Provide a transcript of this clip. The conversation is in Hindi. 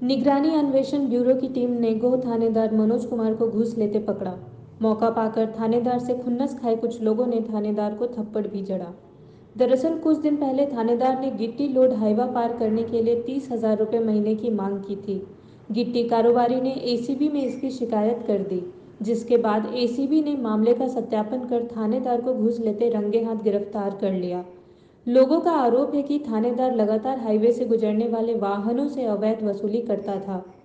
निगरानी अन्वेषण ब्यूरो की टीम ने गोह थानेदार मनोज कुमार को घूस लेते पकड़ा। मौका पाकर थानेदार से खुन्नस खाए कुछ लोगों ने थानेदार को थप्पड़ भी जड़ा। दरअसल कुछ दिन पहले थानेदार ने गिट्टी लोड हाईवा पार करने के लिए 30,000 रुपये महीने की मांग की थी। गिट्टी कारोबारी ने एसीबी में इसकी शिकायत कर दी, जिसके बाद एसीबी ने मामले का सत्यापन कर थानेदार को घूस लेते रंगे हाथ गिरफ्तार कर लिया। लोगों का आरोप है कि थानेदार लगातार हाईवे से गुजरने वाले वाहनों से अवैध वसूली करता था।